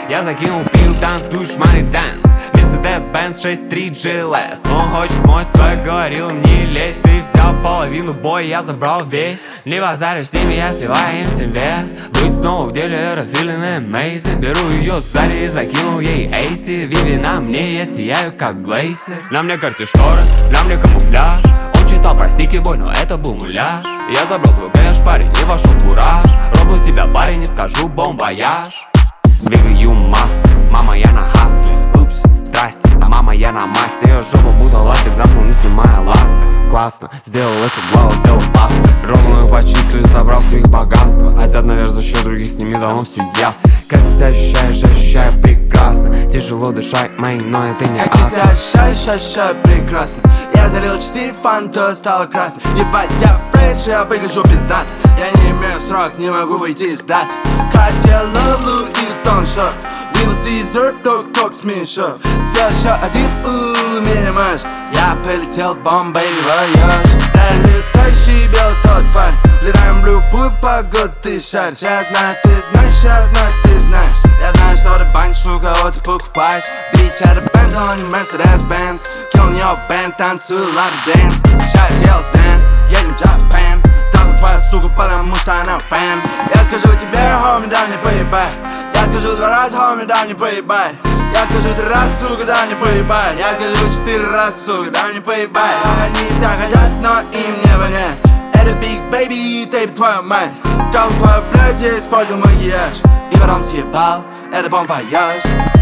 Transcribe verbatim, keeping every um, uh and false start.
Я закинул пил, танцуешь money dance. Mercedes-Benz шесть три джи эл эс. Он хочет мой свой, говорил им не лезь. Ты взял половину боя, я забрал весь. Не базаришь с ними, я сливаю им всем вес. Быть снова в деле, это feeling amazing. Беру ее сзади и закинул ей эйси. Виви на мне, я сияю как глейсер. На мне карте шторы, на мне камуфляж. Он читал про стики бой, но это был муляж. Я забрал твой кэш, парень, и вошел в кураж. Роблю тебя, парень, не скажу бомбояж. Baby, you must, мама, я на хасле. Упс, здрасте, а мама, я на массе. Ее жопа будто ластик, давно не снимая ласты. Классно, сделал это, глава, сделал пасты. Ровно их почистую и собрал все их богатства. Хотят наверх за счет других, с ними давно все ясно. Как ты себя ощущаешь, ощущаю прекрасно. Тяжело дышать, мэй, но это не астма. Как ты себя ощущаешь, ощущаю прекрасно. Я залил четыре фанта, стало красно. Ебать, я фреш, я выгляжу пиздат. Я не имею срок, не могу выйти из дат. Катя, Лалу и Тоншот. Little Caesar, ток-ток смешок. Сделал еще один, у меня маш. Я полетел бомбой в вояж. Да летающий белый тот фан. Летаем в любую погоду, ты шаришь. Я знаю, ты знаешь, я знаю, ты знаешь. Я знаю, что ты банишь, у кого ты покупаешь. Бич, это Benz, а не Mercedes-Benz. Kill нее бэнд, танцую ладно дэнс. Сейчас ел зен, едем в Japan. Так твоя сука, потому что она фэн. Я скажу тебе, хоми, дай мне поебать. Я скажу два раза, хоми, дай мне поебать. Я скажу три раза, сука, дай мне поебать. Я скажу четыре раза, сука, дай мне поебать. Они так хотят, но им не понять. Это Big Baby, тейп твою мать. Как твоя блядь, я использовал макияж. И потом съебал, это бомбояж.